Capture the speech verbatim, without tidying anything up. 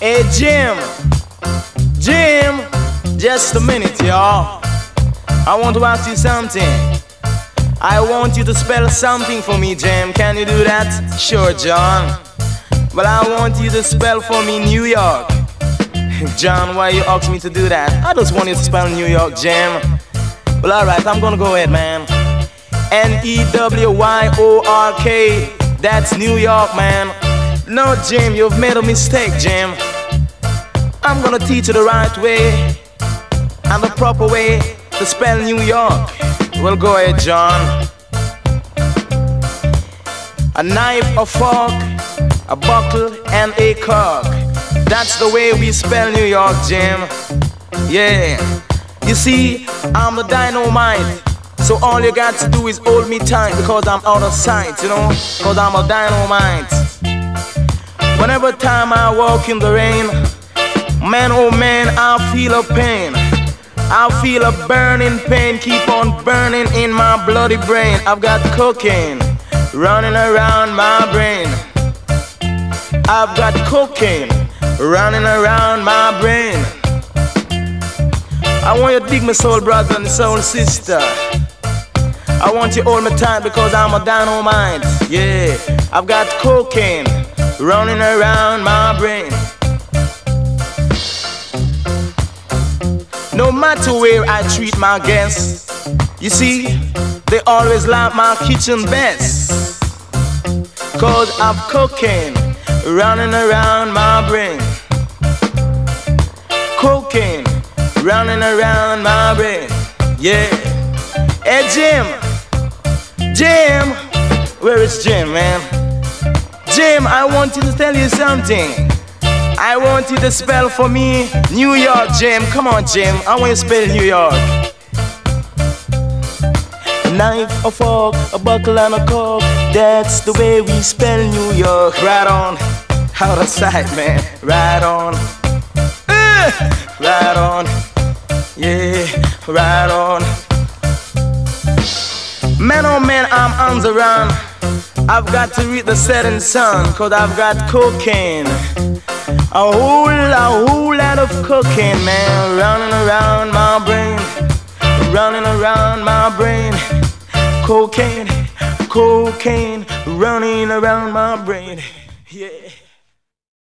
Hey Jim, Jim, just a minute, y'all. I want to ask you something. I want you to spell something for me, Jim. Can you do that? Sure, John. Well, I want you to spell for me New York. John, why you ask me to do that? I just want you to spell New York, Jim. Well, alright, I'm gonna go ahead, man. N E W Y O R K. That's New York, man. No, Jim, you've made a mistake, Jim. I'm gonna teach you the right way and the proper way to spell New York. Well, go ahead, John. A knife, a fork, a buckle, and a cork. That's the way we spell New York, Jim. Yeah. You see, I'm the dynamite. So all you got to do is hold me tight, because I'm out of sight, you know, because I'm a dynamite. Whenever time I walk in the rain, man, oh man, I feel a pain. I feel a burning pain, keep on burning in my bloody brain. I've got cocaine running around my brain. I've got cocaine running around my brain. I want you to dig my soul brother and soul sister. I want you to hold me tight, because I'm a dynamite. Yeah, I've got cocaine running around my brain. No matter where I treat my guests, you see, they always like my kitchen best, cause I've cocaine running around my brain. Cocaine running around my brain. Yeah. Hey Jim, Jim, where is Jim, man? Jim, I want you to tell you something. I want you to spell for me New York, Jim. Come on, Jim, I want you to spell New York. A knife, a fork, a buckle and a cork. That's the way we spell New York. Right on, out of sight, man. Right on, uh, right on, yeah, right on. Man, oh man, I'm on the run. I've got to reach the setting sun, cause I've got cocaine. A whole, a whole lot of cocaine, man, running around my brain. Running around my brain. Cocaine, cocaine, running around my brain. Yeah.